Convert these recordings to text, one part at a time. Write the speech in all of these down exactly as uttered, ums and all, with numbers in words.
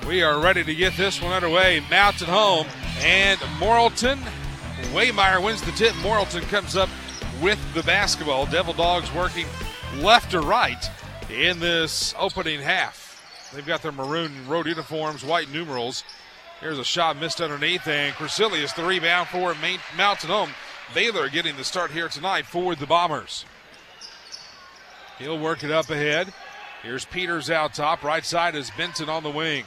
We are ready to get this one underway. Mountain home and Morrilton. Waymeyer wins the tip. Morrilton comes up with the basketball. Devil Dogs working left to right in this opening half. They've got their maroon road uniforms, white numerals. Here's a shot missed underneath, and Crecilius the rebound for Mountain home. Baylor getting the start here tonight for the Bombers. He'll work it up ahead. Here's Peters out top. Right side is Benton on the wing.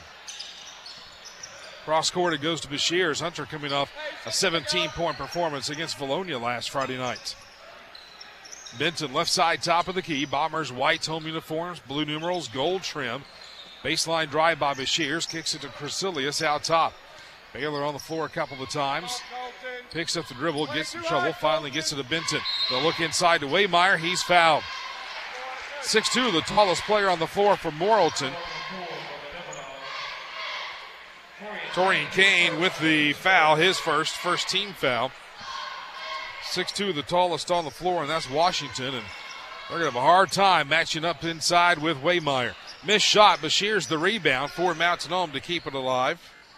Cross court, it goes to Bashirs. Hunter coming off a seventeen-point performance against Valonia last Friday night. Benton left side, top of the key. Bombers white home uniforms, blue numerals, gold trim. Baseline drive by Bashirs. Kicks it to Crecilius out top. Baylor on the floor a couple of times. Picks up the dribble, gets in trouble, finally gets it to Benton. They'll look inside to Waymeyer. He's fouled. six two, the tallest player on the floor for Morrilton. Torian Kane with the foul, his first, first team foul. six two, the tallest on the floor, and that's Washington. And they're going to have a hard time matching up inside with Waymeyer. Missed shot, Bashirs the rebound for Mountain Home to keep it alive.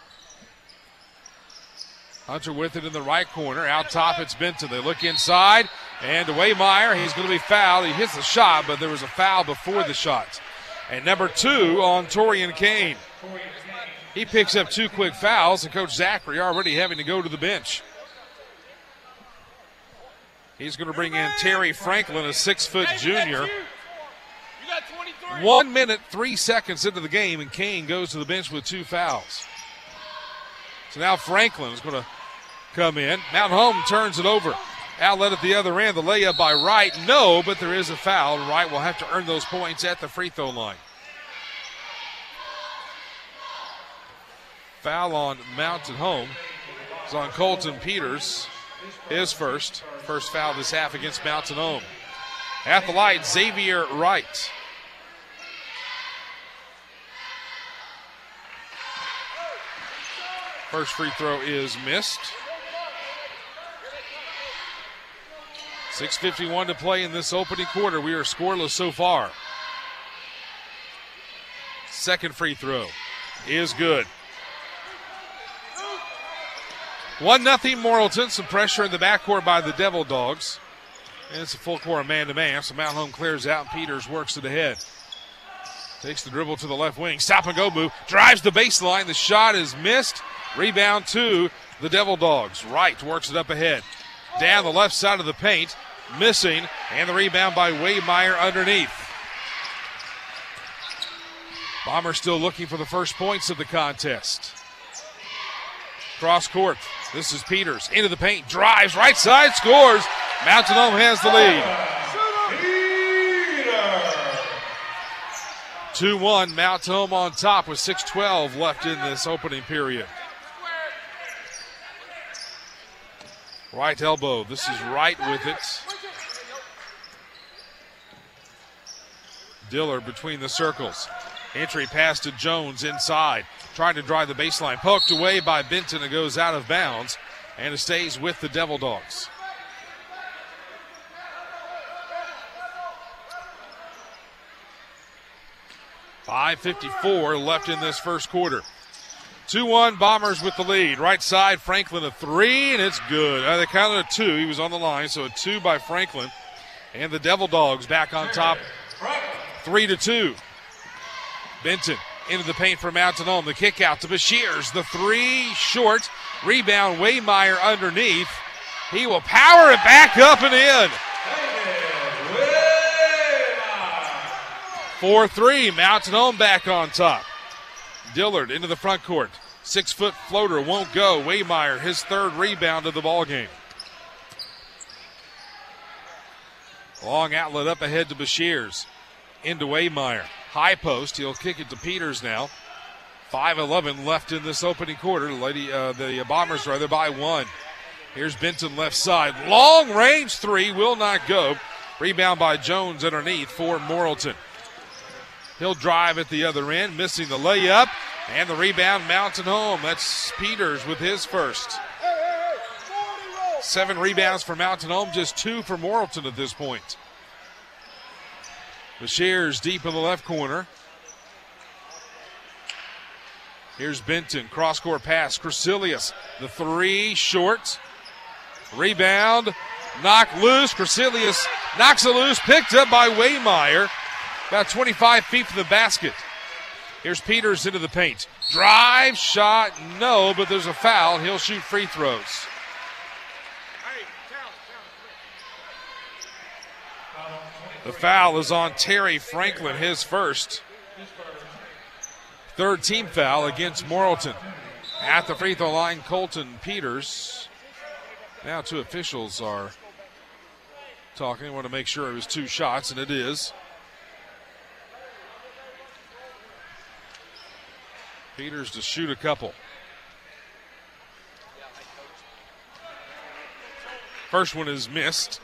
Hunter with it in the right corner. Out top, it's Benton. They look inside, and to Waymeyer, he's going to be fouled. He hits the shot, but there was a foul before the shot. And number two on Torian Kane. He picks up two quick fouls, and Coach Zachary already having to go to the bench. He's going to bring in Terry Franklin, a six-foot junior. One minute, three seconds into the game, and Kane goes to the bench with two fouls. So now Franklin is going to come in. Mountain Home turns it over. Outlet at the other end. The layup by Wright. No, but there is a foul. Wright will have to earn those points at the free throw line. Foul on Mountain Home. It's on Colton Peters. His first. First foul this half against Mountain Home. At the light, Xavier Wright. First free throw is missed. six fifty-one to play in this opening quarter. We are scoreless so far. Second free throw is good. one nothing Morrilton. Some pressure in the backcourt by the Devil Dogs. And it's a full court man-to-man. So Mountain Home clears out, and Peters works it ahead. Takes the dribble to the left wing. Stop and go move. Drives the baseline. The shot is missed. Rebound to the Devil Dogs. Wright works it up ahead. Down the left side of the paint. Missing. And the rebound by Waymeyer underneath. Bombers still looking for the first points of the contest. Cross court. This is Peters. Into the paint. Drives. Right side. Scores. Mountain Home has the lead. two one. Mountain Home on top with six twelve left in this opening period. Right elbow. This is Wright with it. Dillard between the circles. Entry pass to Jones inside. Trying to drive the baseline. Poked away by Benton. It goes out of bounds. And it stays with the Devil Dogs. five fifty-four left in this first quarter. two one Bombers with the lead. Right side, Franklin a three, and it's good. Uh, they counted a two. He was on the line, so a two by Franklin. And the Devil Dogs back on top, three to two. Benton into the paint for Mountain Home. The kick out to Bashirs. The three short. Rebound, Waymeyer underneath. He will power it back up and in. four three, Mountain Home back on top. Dillard into the front court. Six-foot floater won't go. Waymeyer, his third rebound of the ballgame. Long outlet up ahead to Bashirs. Into Waymeyer. High post. He'll kick it to Peters now. five eleven left in this opening quarter. The, lady, uh, the Bombers rather by one. Here's Benton left side. Long range three will not go. Rebound by Jones underneath for Morrilton. He'll drive at the other end, missing the layup, and the rebound, Mountain Home. That's Peters with his first. Seven rebounds for Mountain Home, just two for Morrilton at this point. Bashirs deep in the left corner. Here's Benton, cross-court pass, Crecilius, the three, short. Rebound, knocked loose, Crecilius knocks it loose, picked up by Waymeyer, about twenty-five feet from the basket. Here's Peters into the paint. Drive, shot, no, but there's a foul. He'll shoot free throws. The foul is on Terry Franklin, his first. Third team foul against Morrilton. At the free throw line, Colton Peters. Now two officials are talking. They want to make sure it was two shots, and it is. Peters to shoot a couple. First one is missed.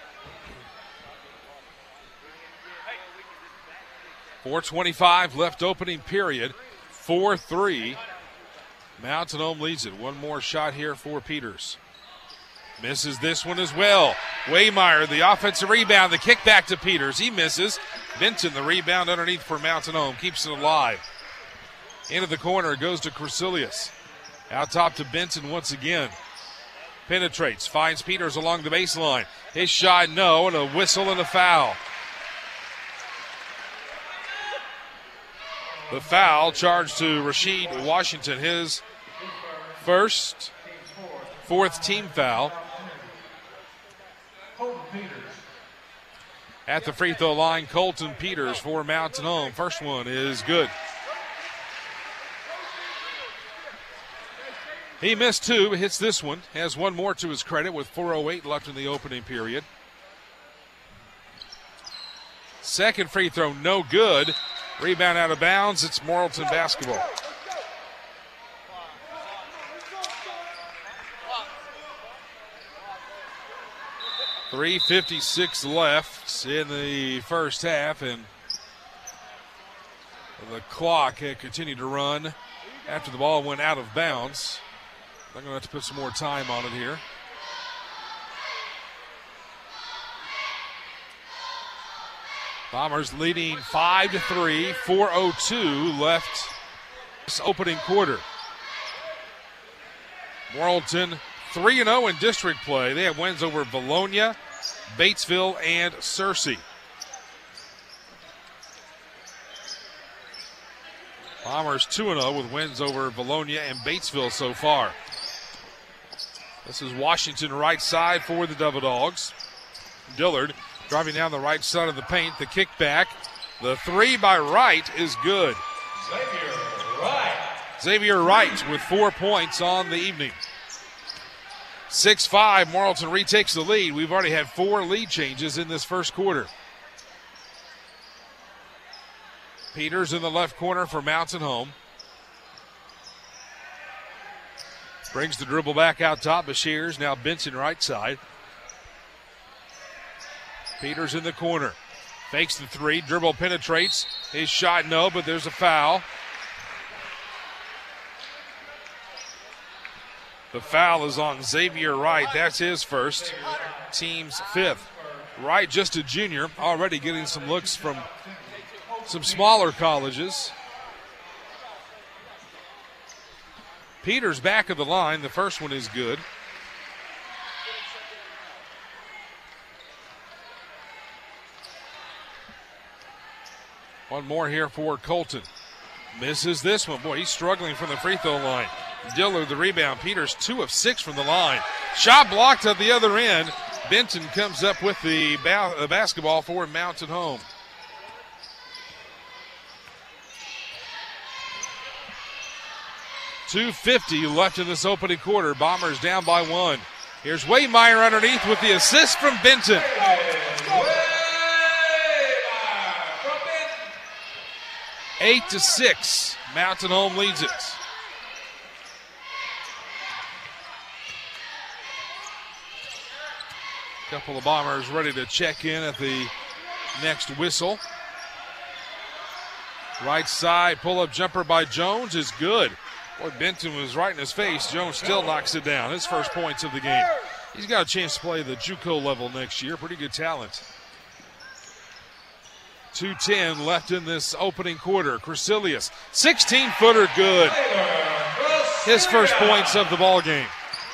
four twenty-five left opening period. four three. Mountain Home leads it. One more shot here for Peters. Misses this one as well. Waymeyer, the offensive rebound, the kick back to Peters. He misses. Benton, the rebound underneath for Mountain Home, keeps it alive. Into the corner, goes to Crecilius. Out top to Benton once again. Penetrates, finds Peters along the baseline. His shot, no, and a whistle and a foul. The foul charged to Rashid Washington, his first, fourth team foul. At the free throw line, Colton Peters for Mountain Home. First one is good. He missed two, but hits this one. Has one more to his credit with four oh eight left in the opening period. Second free throw, no good. Rebound out of bounds. It's Morrilton basketball. three fifty-six left in the first half, and the clock had continued to run after the ball went out of bounds. They're going to have to put some more time on it here. Bombers leading five to three, four oh two left this opening quarter. Morrilton three and oh in district play. They have wins over Vilonia, Batesville, and Searcy. Bombers two and oh with wins over Vilonia and Batesville so far. This is Washington right side for the Devil Dogs. Dillard driving down the right side of the paint. The kick back. The three by Wright is good. Xavier Wright. Xavier Wright with four points on the evening. six five, Morrilton retakes the lead. We've already had four lead changes in this first quarter. Peters in the left corner for Mountain Home. Brings the dribble back out top. Bashirs, now Benson right side. Peters in the corner. Fakes the three. Dribble penetrates. His shot, no, but there's a foul. The foul is on Xavier Wright. That's his first. Team's fifth. Wright, just a junior, already getting some looks from some smaller colleges. Peters back of the line. The first one is good. One more here for Colton. Misses this one. Boy, he's struggling from the free throw line. Dillard the rebound. Peters two of six from the line. Shot blocked at the other end. Benton comes up with the ba- uh, basketball for Mountain Home. two fifty left in this opening quarter. Bombers down by one. Here's Waymeyer underneath with the assist from Benton. Eight to six. Mountain Home leads it. Couple of Bombers ready to check in at the next whistle. Right side pull-up jumper by Jones is good. Boy, Benton was right in his face. Jones still knocks it down. His first points of the game. He's got a chance to play the JUCO level next year. Pretty good talent. two ten left in this opening quarter. Crecilius, sixteen-footer good. his first points of the ball game.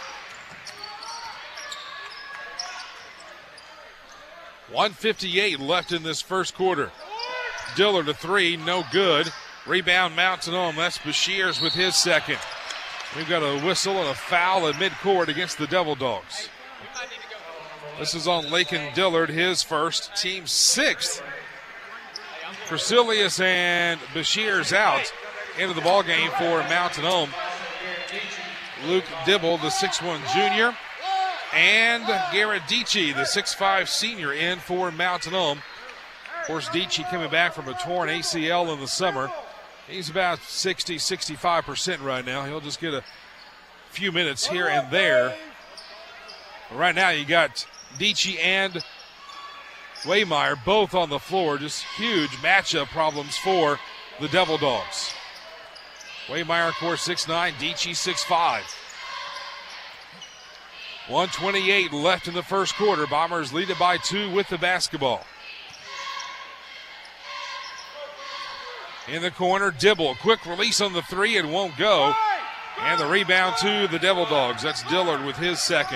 one fifty-eight left in this first quarter. Dillard a three, no good. Rebound Mountain Home. That's Bashirs with his second. We've got a whistle and a foul at midcourt against the Devil Dogs. This is on Lakin Dillard, his first, team sixth. Priscillius and Bashirs out into the ball game for Mountain Home. Luke Dibble, the six one junior, and Garrett Dietschy, the six five senior, in for Mountain Home. Of course, Dietschy coming back from a torn A C L in the summer. He's about sixty, sixty-five percent right now. He'll just get a few minutes here and there. But right now you got Dietschy and Waymeyer both on the floor. Just huge matchup problems for the Devil Dogs. Waymeyer, of course, six nine, Dietschy six five. one twenty-eight left in the first quarter. Bombers lead it by two with the basketball. In the corner, Dibble, quick release on the three, it won't go. And the rebound to the Devil Dogs. That's Dillard with his second.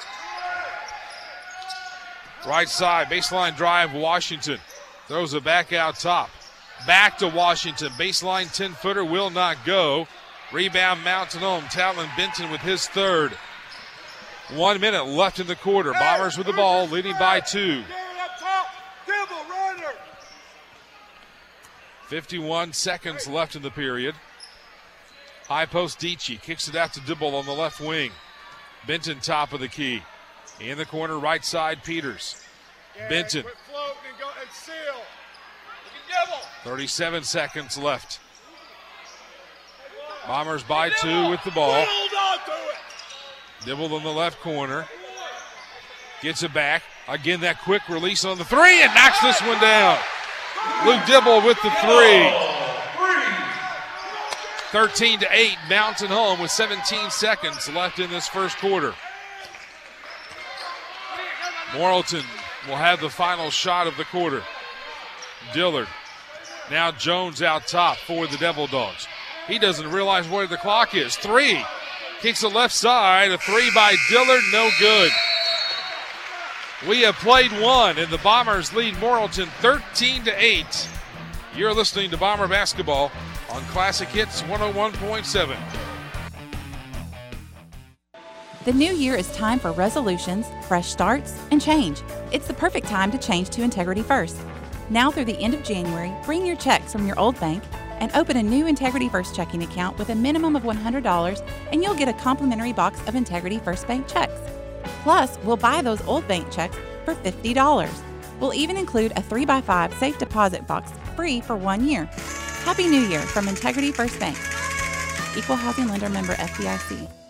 Right side, baseline drive, Washington. Throws it back out top. Back to Washington, baseline ten-footer will not go. Rebound Mountain Home, Talon Benton with his third. One minute left in the quarter. Bombers with the ball, leading by two. fifty-one seconds left in the period. High post Dietschy kicks it out to Dibble on the left wing. Benton top of the key. In the corner, right side, Peters. Benton. thirty-seven seconds left. Bombers by two with the ball. Dibble in the left corner. Gets it back. Again, that quick release on the three and knocks this one down. Luke Dibble with the three. thirteen to eight, Mountain Home with seventeen seconds left in this first quarter. Morrilton will have the final shot of the quarter. Dillard. Now Jones out top for the Devil Dogs. He doesn't realize where the clock is. Three. Kicks the left side. A three by Dillard, no good. We have played one, and the Bombers lead Morrilton thirteen to eight. You're listening to Bomber Basketball on Classic Hits one oh one point seven. The new year is time for resolutions, fresh starts, and change. It's the perfect time to change to Integrity First. Now through the end of January, bring your checks from your old bank and open a new Integrity First checking account with a minimum of one hundred dollars, and you'll get a complimentary box of Integrity First Bank checks. Plus, we'll buy those old bank checks for fifty dollars. We'll even include a three by five safe deposit box free for one year. Happy New Year from Integrity First Bank. Equal Housing Lender, member F D I C.